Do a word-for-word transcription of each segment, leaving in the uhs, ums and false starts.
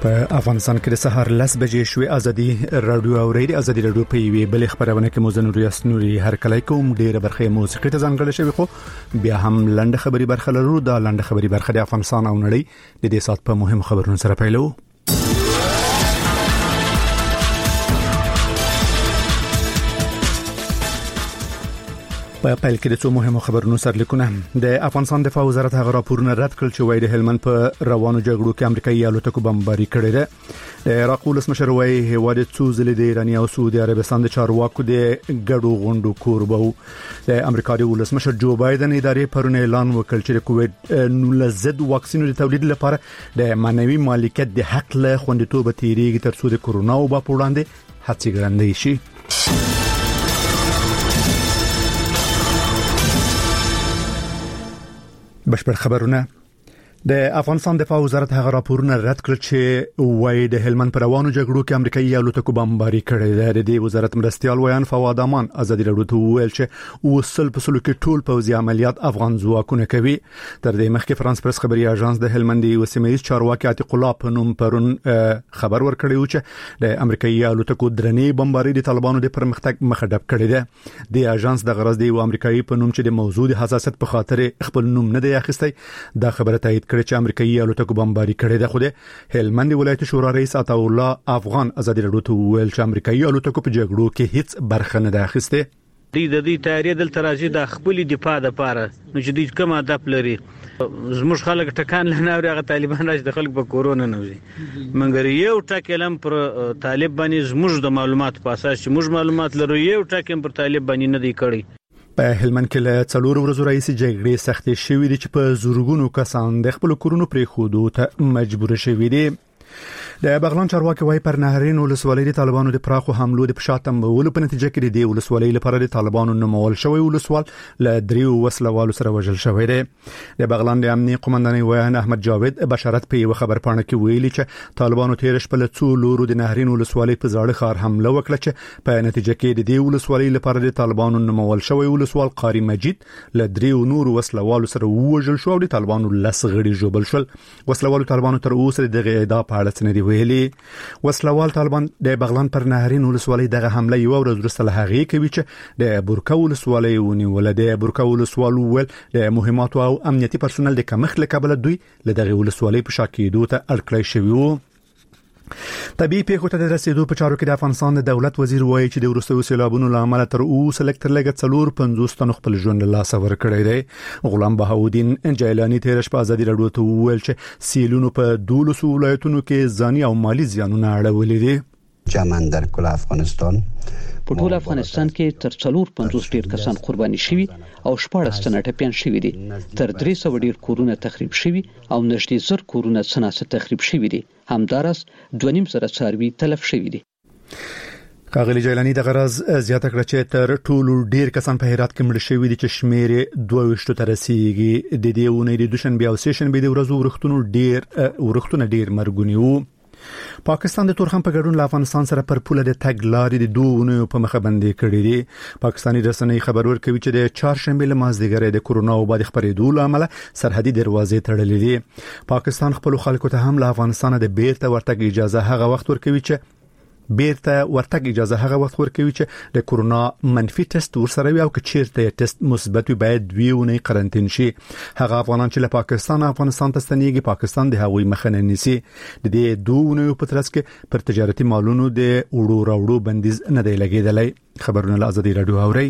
په افغانستان کې د سهار لس بجې شوې ازادي رادیو او ریډیو ازادي رادیو په وی بل خبرونه کې موزنور یاسنوري هر کله کوم ډیره برخه موسیقي ته ځانګړې شوی خو بیا هم لنډه خبري برخه لرو دا لنډه خبري برخه د افغانستان او نړۍ د دې سات په مهم خبرونو سره پیلو. په پیل کې د څو مهمو خبرونو سرلیکونه د افغانستان دفاع وزارت هغه راپورونه رد کړل چې وایي د هلمند په روانو جګړو کې امریکایي الوتکو بمباري کړې ده. د عراق ولسمشر وایي هیواد څو ځلې د ایران او سعودي عربستان د چارواکو د ګډو غونډو کوربو. د امریکا د ولسمشر جو بایدن ادارې پرون اعلان وکړ چې د کووډ نولس ضد واکسینو د تولید لپاره د معنوي مالکیت د حق له خوندیتوب تیریږي تر څو د کورونا وبا په وړاندې هڅې ګړندې شي. بشپړ خبرونه. د افغانستان دفاع وزارت هغه راپورونه رد کړل چې وایي د هلمند پر روانو جګړو کې امریکایي الوتکو بمباري کړې ده. د دې وزارت مرستيال ویان فواد امان ازادي رادیو ته ویل چې وصل په سلو کې ټول پوځي عملیات افغان ځواکونه کوي. تر دې مخکې فرانس پرس خبري اژانس د هلمند یو سیمایي چارواکي عتیق الله په نوم پرون خبر ورکړی و چې د امریکایي الوتکو درنې بمباري د طالبانو د پرمختګ مخه ډب کړې ده. د اژانس د غرض دی و امریکایي په نوم چې د موضوع د حساسیت په خاطر خپل نوم نه دی اخیستی دا خبره تایید چې امریکایي الوتکو بمباري کړې ده. خو د هلمند ولایت شورا رئیس عطا الله افغان ازادي رادیو ته ویل چې امریکایي الوتکو په جګړو کې هیڅ برخه نه ده اخیسته. د دې تیاری دل ترازی د خپل دفاع لپاره نو چې د کوم هدف لري زموږ خلک ټکان لناوري هغه طالبان راځي د خلک په کورونا نوځي منګر یو ټاکلم پر طالب باندې زموږ د معلومات په اساس چې موږ معلومات لرو یو ټاکم پر طالب باندې نه دی کړی. په هلمند کې له څلور ورځو راځي جګړې سختې شوې دي چې په زورګونو کسان د خپل کورونو پرې خودو ته مجبور شوي دي. د بغلان چارواکي وايي پر نهرین ولسوالۍ د طالبانو د پراخو حملو د پښاتم ولو په نتیجه کې د ولسوالۍ لپاره د طالبانو نومول شوی ولسوال له دریو وسلوالو سره وژل شوی دی. د بغلان د امنیتي قومندان ویان احمد جاوید بشارت په یو خبر پاڼه کې ویلي چې طالبانو تیر شپه له څو لورو د نهرین ولسوالۍ په ځاړه خار حمله وکړه چې په نتیجه کې د دې ولسوالۍ لپاره د طالبانو نومول شوی ولسوال قاری مجید له دریو نورو وسلوالو سره وژل شو او د طالبانو لس غړي جوړل شول. وسلوالو طالبانو تر اوسه دغه ادعا په اړه څه نه دی ویلي. وسلوال طالبان د بغلان پر نهرین ولسوالۍ دغه حمله یو ورځ وروسته له هغې کوي چې د بورکا ولسوالۍ ونیول. د بورکا ولسوال ول د مهماتو او امنیتي پرسونل د کمښت له کبله دوی له دغه ولسوالۍ په شاکېدو ته اړ کړی شوی وو. طبي پیښو ته د رسیدو په چارو کې د افغانستان د دولت وزیر وایي چې د وروستیو سیلابونو لامل تر اوسه لکټر لګ څلور پنځوس تن خپل ژوند له لاسه ورکړی دی. غلام بهاودین جیلانی تیر شپه ازادي رادیو ته وویل چې سیلونو په دولس ولایتونو کې ځاني او مالی زیانونه اړولې دي. جمن در کل افغانستان په ټول افغانستان کې تر څلور پنځوس ډیر کسان قرباني شوي او شپږ تنه ټپيان شوي دي. تر درې سوه ډیر کورونه تخریب شوي او نږدې زر کورونه سناسه تخریب شوي دي. همدارس دوه نیم زره څاروي تلف شوي دي. کاغلی جیلانی د غرض زیاته کړ چې تر ټولو ډیر کسان په هرات کې مړ شوي دي چې شمیر دوه ویشت ته رسیدي. د دې ونې د دوشنبه او سهشنبه د ورځو ورختونو ډیر ورختونه ډیر مرګونی وو. پاکستان د تورخم په ګډون له افغانستان سره پر پوله د تګ لارې د دوه ونو په مخه بندي کړې دي. پاکستاني رسنۍ خبر ورکوي چې د چهارشنبه له مازدیګر د کورونا وبا د خبرېدو لامل سرحدي دروازې تړلې دي. پاکستان خپل خلکو ته هم له افغانستان د بیرته ورتګ اجازه هغه وخت ورکوي چې بیرته ورتګ اجازه هغه وخت ورکوي چې د کورونا منفي ټیسټ ورسره وي او که چیرته ټیسټ مثبت وي باید دوی ونې قرنټین شي. هغه افغانان چې له پاکستان افغانستان ته ستنېږي پاکستان د هغوی مخه نه نیسي. د دې دوه ونې په ترڅ کې پر تجارتي مالونو د وړو راوړو بندیز نه دی لګیدلی. خبرونه له ازادي رادیو اوري.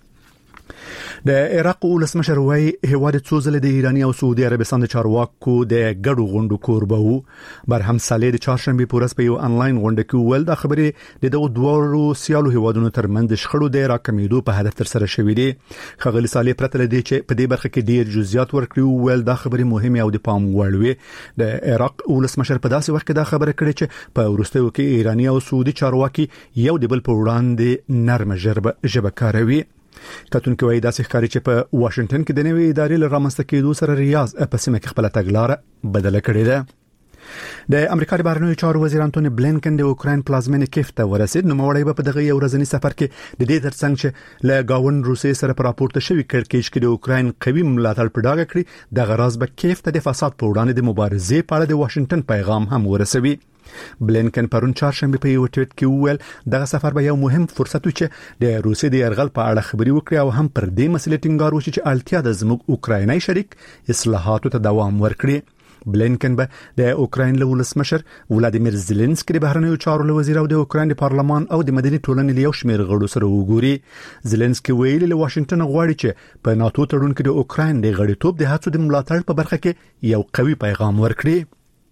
د عراق ولسمشر وایي هیواد څو ځله د ایران او سعودي عربستان د چارواکو د ګډو غونډو کوربه وو. برهم صالح د چهارشنبه په ورځ په یو انلاین غونډه کې ویل دا خبرې د دغه دوه سیالو هیوادونو ترمنځ د شخړو د راکمېدو په هدف تر سره شوې دي. خغلی صالح پرته لدی چې په دې برخه کې ډیر جزئیات ورکړي ویل دا خبرې مهمه او د پام وړ وي. د عراق ولسمشر په داسې وخت کې دا خبره کړې چې په وروستیو کې ایرانی او سعودي چارواکي یو د بل په وړاندې نرم ژبه کاروي. کتونکو وایي داسې ښکاري چې په واشنگټن کې د نوې ادارې لپاره رامنځته کېدو سره ریاض په سیمه کې خپل تګلارې بدله کړې ده. د امریکا د بهرنیو چارو وزیر انټونی بلینکن د اوکراین پلازمینې کیف ته ورسید. نو موري په دغه یو ورځنی سفر کې د دې ترڅنګ چې له گاوند روسیې سره په راپورته شوی کړکېچ کې د اوکراین قوي ملاتړ په ډاګه کړی د غراض به کیف ته د فساد په وړاندې د مبارزې په اړه د واشنگټن پیغام هم ورسوي. بلینکن پرون چهارشنبه په یو ټویټ کې وویل دغه سفر به یو مهم فرصت و چې د روسیې د یرغل په اړه خبري وکړي او هم پر دې مسلې ټینګار وکړي چې اړتیا د زموږ اوکرایني شریک اصلاحاتو ته دوام ورکړي. بلینکن به د اوکراین له ولسمشر ولادیمیر زيلنسکي د بهرنیو چارو له وزیر او د اوکراین د پارلمان او د مدني ټولنې له یو شمېر غړو سره وګوري. زيلنسکي ویلي له واشنگټن غواړي چې په ناتو تړون کې د اوکراین د غړیتوب د هڅو د ملاتړ په برخه کې یو قوي پیغام ورکړي.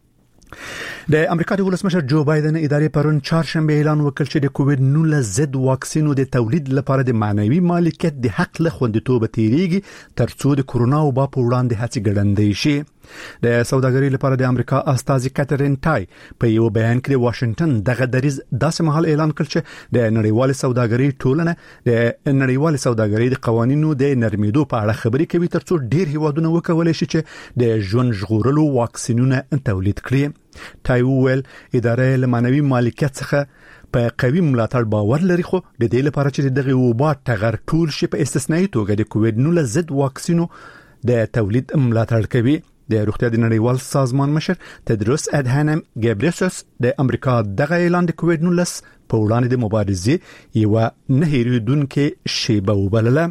د امریکا د ولسمشر جو بایدن ادارې پرون چهارشنبه اعلان وکړ چې د کووډ نولس ضد واکسینو د تولید لپاره د معنوي مالکیت د حق له خوندیتوب تیریږي ترڅو د کورونا وبا په وړاندې هڅې ګړندې شي. د سوداګرۍ لپاره د امریکا استازي کاترین ټای په یو بیان کې د واشنگټن دغه دریز داسې مهال اعلان کړ چې د نړیوال سوداګرۍ ټولنه د نړیوال سوداګرۍ د قوانینو د نرمیدو په اړه خبري کوي ترڅو ډیر هیوادونه وکولای شي چې د ژوند ژغورلو واکسینونه تولید کړي. ټای ویل ادارې له معنوي مالکیت څخه په قوي ملاتړ باور لري خو د دې لپاره چې دغه وبا ټغر ټول شي په استثنایی توګه د کووډ نولس ضد واکسینو د تولید ملاتړ کوي. د روغتیا د نړیوال سازمان مشر تدروس ادهانم ګبریسوس د امریکا دغه اعلان د کووډ نولس په وړاندې د مبارزې یو نه هېریدونکې شیبه وبلله.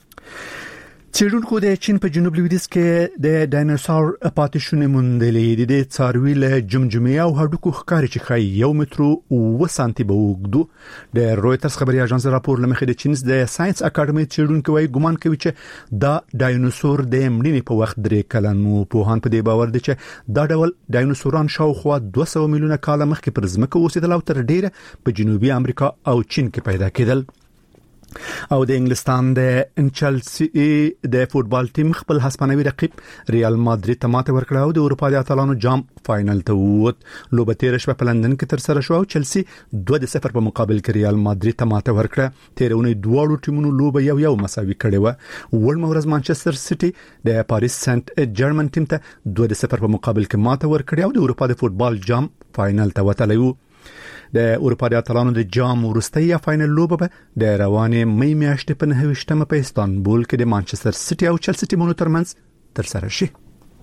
څېړونکو د چین په جنوب لویدیځ کې د ډایناسور پاتې شونې موندلې دي. د څاروي له جمجمې او هډوکو ښکاري چې ښایي یو متر او سانتي به اوږدو. د رويټرز خبري اژانس راپور لمخې د چین د ساينس اکیډمي څېړونکو وايي ګومان کوي چې دا ډایناسور د مړینې په وخت درې کلن وو. پوهان په دې باور دي چې دا ډول ډایناسوران شاوخوا دوه سوه میلیونه کاله مخکې پر ځمکه اوسېدل او تر ډیره په جنوبي امریکا او چین کې پیدا کېدل. او د انګلستان د چلسی د فوتبال ټیم خپل هسپانوي رقیب ریال مادرید ته ماته ورکړه او د اروپا د اتلانو جام فائنل ته ووت. لوبه تیر شپه په لندن کې تر سره شو او چلسی دوه د صفر په مقابل کې ریال مادرید ته ماته ورکړه. تیرونه دواړو ټیمونو لوبه یو یو مساوي کړې و. ورلم ورځ مانچستر سټي د پاریس سنت جرمن ټیم ته دوه د صفر په مقابل کې ماته ورکړه او د اروپا د فوتبال جام فائنل ته وتلی و. د اروپا د اتلانو د جام وروستۍ فائنل لوبه به د روانې مې میاشتې په نهه ویشتمه په استانبول کې د مانچستر سټي او چلسی ټیمونو ترمنځ تر سره شي.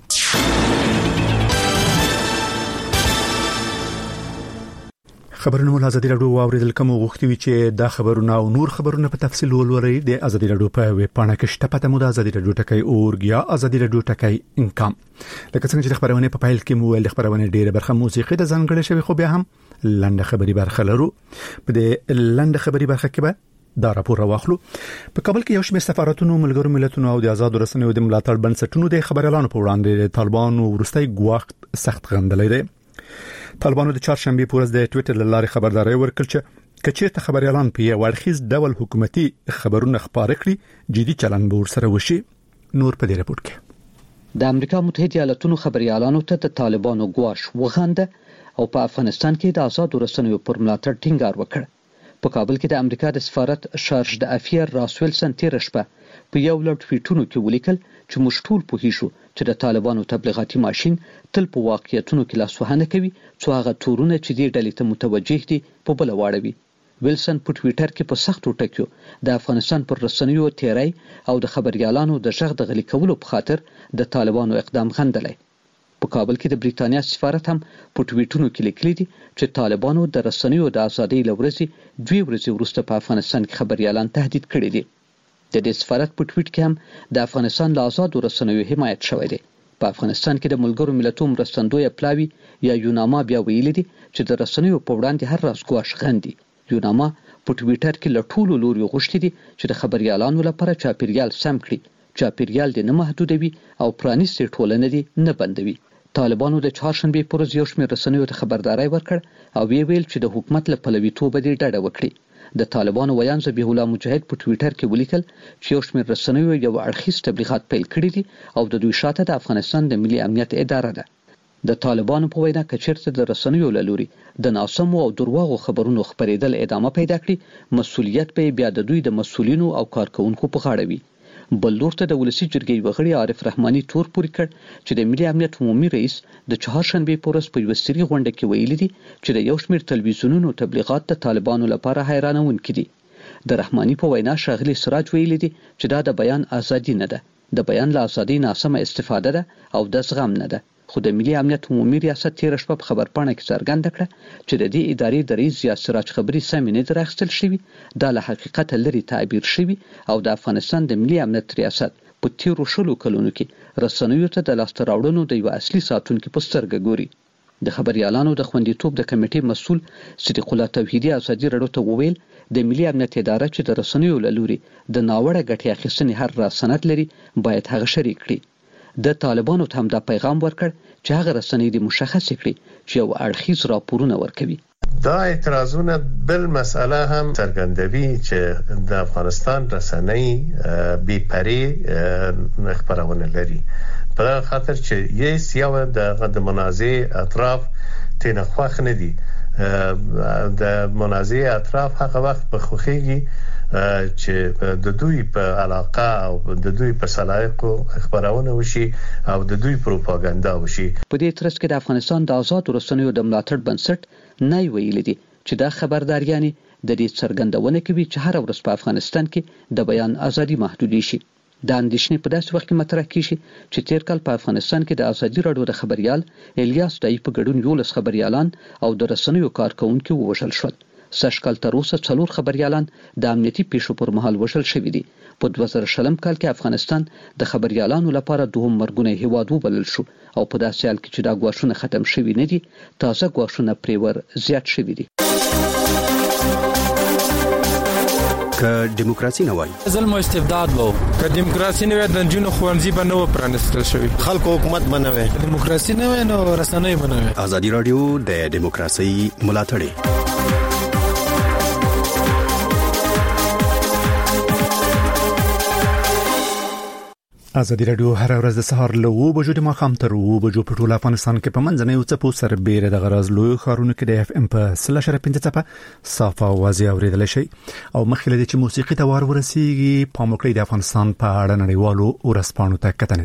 خبرونه ول ازادي رادیو واوریدل کوم غوښتي چې دا خبرونه او نور خبرونه په تفصیل ولوري د ازادي رادیو په ویب پاڼه کې شته. پته مو د ازادي رادیو ټکای اورګیا ازادي رادیو ټکای انکم. لکه څنګه چې خبرونه په فایل کې مو ول خبرونه ډیره برخه موسیقي د ځانګړې شوی خو بیا هم لنډه خبري برخه لرو. په دې لنډه خبري برخه کې به دا راپور راوخلو. په کابل کې یو شمېر سفارتونو ملګرو ملتونو او د آزاد رسنیو د ملاتړ بنسټونو د خبريالانو په وړاندې د طالبانو ورستۍ ګواښ سخت غندلې ده. طالبانو د چهارشنبه پورز د ټوئیټر لارې خبرداري ورکړه چې کچې ته خبريالان په یو اړخیز ډول حکومتي خبرونه خبره کړي جدي چلند به ورسره وشي. نور په دې راپور کې د امریکا متحده ایالاتونو خبريالانو ته د طالبانو ګواښ وغنده او په افغانستان کې د آزاد رسنیو پر ملاتړ ټینګار وکړ. په کابل کې د امریکا د سفارت شارج د افیر راس ویلسن تیر شپه په یو لړ ټویټونو کې ولیکل چې موږ ټول پوهیږو چې د طالبانو تبلیغاتي ماشين تل په واقعیتونو کې لاسوهنه کوي څو هغه تورونه چې دې ډلې ته متوجه دي په بل واړوي. ویلسن په ټویټر کې په سختو ټکیو د افغانستان پر رسنیو تیرای او د خبريالانو د ژغ د غلي کولو په خاطر د طالبانو اقدام غندلی. په کابل کې د بریتانیا سفارت هم په ټویټونو کې لیکلي دي چې طالبانو د رسنیو د ازادۍ لورځي دوی ورځې وروسته په افغانستان کې خبريالان تهدید کړي دي. د دې سفارت په ټویټ کې هم د افغانستان له آزاد رسنیو حمایت شوی دی. په افغانستان کې د ملګرو ملتونو مرستندوی پلاوی یا یوناما بیا ویلي دي چې د رسنیو په وړاندې هر راز ګواښ غندي. یوناما په ټویټر کې له ټولو لوري غوښتي دي چې د خبريالانو لپاره چاپیریال سم کړي. چاپیریال دې نه محدودوي او پرانیستي ټولنه دې نه بندوي. طالبانو د چهارشنبه پورز یو شمېر رسنیو ته خبرداري ورکړ او ویل چې د حکومت له پلویتوب دې ډډه وکړي. د طالبانو ویان ذبیح الله مجاهد په ټویټر کې ولیکل چې یو شمېر رسنیو یو اړخیز تبلیغات پیل کړي دي او د دوی شاته د افغانستان د ملي امنیت اداره ده. د طالبانو په وینا کچېرته د رسنیو لوري د ناسمو او دروغو خبرونو خبرېدل ادامه پیدا کړي مسؤلیت به بیا د دوی د مسؤلینو او کارکونکو په غاړه وي. بل لور ته د ولسی جرګې وغړي عارف رحماني تور پوری کړ چې د ملي امنیت عمومي رئیس د چهارشنبه په ورځ په یو سری غونډه کې ویلي دي چې د یو شمېر تلویزیونونو تبلیغات د طالبانو لپاره حیرانونکي دي. د رحماني په وینا ښاغلي سراج ویلي دي چې دا د بیان ازادي نه ده، د بیان له ازادۍ ناسمه استفاده ده او د زغم نه ده. خو د ملي امنیت عمومي ریاست تیر شپه په خبرپاڼه کې څرګنده کړه چې د دې ادارې د رئیس ضیا سراج خبري سمې نه راغستل شوی، دا له حقیقت لري تعبیر شوی او د افغانستان د ملي امنیت ریاست په تیرو شلو کلونو کې رسنیو ته د لاسته راوړنو د یو اصلي ساتونکو په سترګه ګوري. د خبريالانو د خوندیتوب د کمیټې مسؤل صدیق الله توحیدی ازادي رادیو ته وویل د ملي امنیت اداره چې د رسنیو له لوري د ناوړه ګټې اخیستنې هر را سند لري باید هغه شریک کړي. د طالبانو ته هم دا پیغام ورکړ چې هغه رسنۍ د مشخص کړي چې یو اړخیز راپورونه ورکوي. دا اعتراضونه بل مسئله هم څرګندوي چې د افغانستان رسنۍ بې پرې خبرونه لري، په خاطر چې یې سیاوه د منازع اطراف تنه خوښ نه دي. د منازع اطراف هغه وخت په خوخيږي چې د دوی په علاقه او د دوی په صلاحیتو خبرونه وشي او د دوی پروپاګاندا وشي. په دې ترڅ کې د افغانستان د آزاد رسنیو د ملاتړ بنسټ نه ویلي دي چې دا خبرداريانې د دې څرګندونه کوي چې هر ورځ په افغانستان کې د بیان ازادي محدود شي. د اندېښنې په داسې وخت کې مطرح کیږي چې تیر کال په افغانستان کې د ازادي رادیو د خبريال الیاس دای په ګډون یولس خبريالان او د رسنیو کارکونکو ووژل شول. سږکال تر اوسه څلور خبريالان د امنیتي پیښو پر مهال وژل شوي دي. په دوه زره شلم کال کې افغانستان د خبريالانو لپاره دوهم مرګونه هیواد وبلل شو او په داسې حال کې چې دا ګواښونه ختم شوي نه دي، تازه ګواښونه پرې ور زیات شوي دي. که دیموکراسي نه وای ظلم او استبداد وو، که دیموکراسي نه وای د جنونو خوانزي به نه و پرانستل شوی، خلکو حکومت بنوي، دیموکراسي نه وای نو رسنۍ بنوي. ازادي رادیو د دیموکراسي ملاتړ ازادي رادیو هر ورځ د سهار له و بجو د ماخام تر و بجو په ټول افغانستان کې په منځنۍ او څپو سربېره د غرض لوی خارونه کې د اف ام په سلاشر پنځه څپه صافه اوازې اوریدل شي او مخکې د چې موسیقي ته وار ورسیږي په موکلې د افغانستان په اړه نړیوالو ورسپانو ته کتنه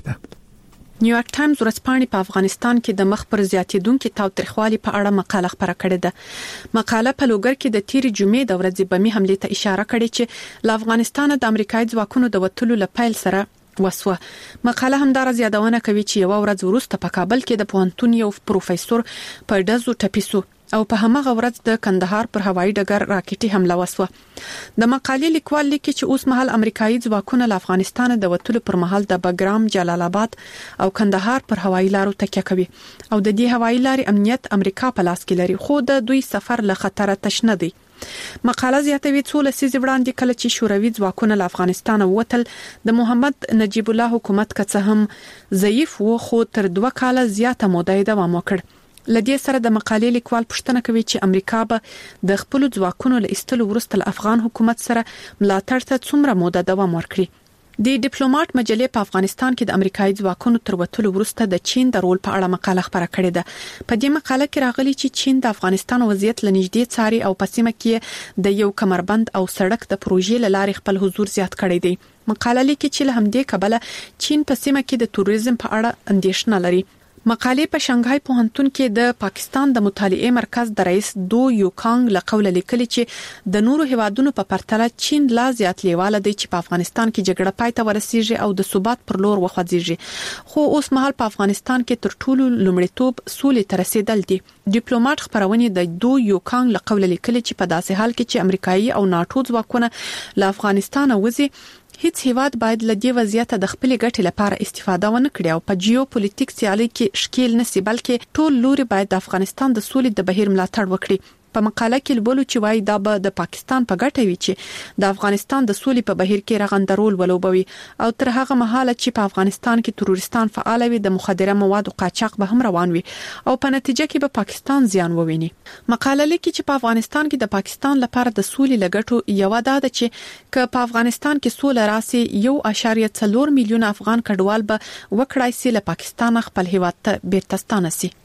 ده. نیویارک ټایمز ورځپاڼې په افغانستان کې د مخ پر زیاتېدونکو تاوتریخوالي په اړه مقاله خبره کړې ده. مقاله په لوګر کې د تیری جمعې د ورځې بمي حمله ته اشاره کړې چې له افغانستان د امریکایي ځواکونو د وټلو لپاره سره وسوه. مقاله هم دا راځيادونه کوي چې یو ورځ وروسته په کابل کې د پوهنتون یو پروفیسور په دزو ټپیسو او په همغه ورځ د کندهار پر هوایي ډګر راکټي حمله وسوه. د مقالې لیکوال لیکي چې اوس مهال امریکایي ځواکونه له افغانستان د وټلو پر مهال د بګرام، جلال آباد او کندهار پر هوایي لارو تکیه کوي او د دې هوایي لارې امنیت امریکا په لاس کې لري، خو د دوی سفر له خطر تش نه دی. مقاله زیاتوي څو لسیزې وړاندې کله چې شوروي ځواکونه له افغانستان ووتل د محمد نجیب الله حکومت که څه هم ضعیف و، خو تر دوه کاله زیاته موده دوام وکړ. لدې سره د مقالې لیکوال پوښتنه کوي چې امریکا به د خپل ځواکونو له ایستلو وروسته له افغان حکومت سره ملاتړ ته څومره موده دوام ورکړي. د ډیپلوماټ مجلې په افغانستان کې د امریکایي ځواکونو تر وټلو وروسته د چین د رول په اړه مقاله خبره کړې ده. په دې مقاله کې راغلي چې چین د افغانستان وضعیت لنږدې څاري او په سیمه کې د یو کمربند او سړک د پروژې لارې خپل حضور زیات کړی دی. مقاله لیکي چې له همدې کبله چین په سیمه کې د توریزم په اړه اندېښنه لري. مقالې په شانګهای پوهنتون کې د پاکستان د مطالعې مرکز د رئیس دو یوکانګ لقول لیکلي چې د نورو هیوادونو په پرتله چین لا زیات لیواله دی چې په افغانستان کې جګړه پای ته ورسیږي او د ثبات پر لور وخوځيږي، خو اوس مهال په افغانستان کې تر ټولو لومړیتوب سولې ته رسیدل دي. ډیپلوماټ خبرونه د دو یوکانګ لقول لیکلي چې په داسې حال کې چې امریکایي او ناتو ځواکونه له افغانستان وځي، هیڅ هیواد باید له دې وضعیت د خپل ګټې لپاره استفاده ونه کړي او په جیوپولیټیک سیالي کې شکیل نشي، بلکې ټول لوري باید د افغانستان د سولې د بهیر ملاتړ وکړي. په مقاله کې لولو چې وايي دا به د پاکستان په ګټه وي چې د افغانستان د سولې په بهیر کې رغنده رول ولوبوي او تر هغه مهاله چې په افغانستان کې تروریستان فعال وي د مخدره موادو قاچاق به هم روان وي او په نتیجه کې به پاکستان زیان وویني. مقاله لیکي چې په افغانستان کې د پاکستان لپاره د سولې لګټو یو دا ده چې ک په افغانستان کې سوله راسي یو اشاریه څلور میلیون افغان کډوال به وکړای سي له پاکستان خپل هیواد ته بیرته ستانه سي.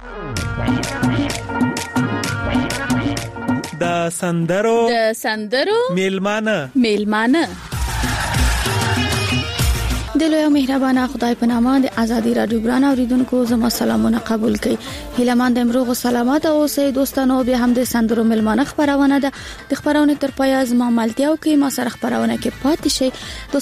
د سندرو د سندرو میلمانه میلمانه د لوی مهربانه خدای په نامه د ازادي رادیو ګران اوریدونکو زما سلامونه قبول کړئ. هیلمان د امروغ سلامات اوسئ دوستانو. به هم د سندرو ملمانه خبرونه ده د خبرونه تر پای از ما ملتیاو کې ما سره خبرونه کې پاتې شي.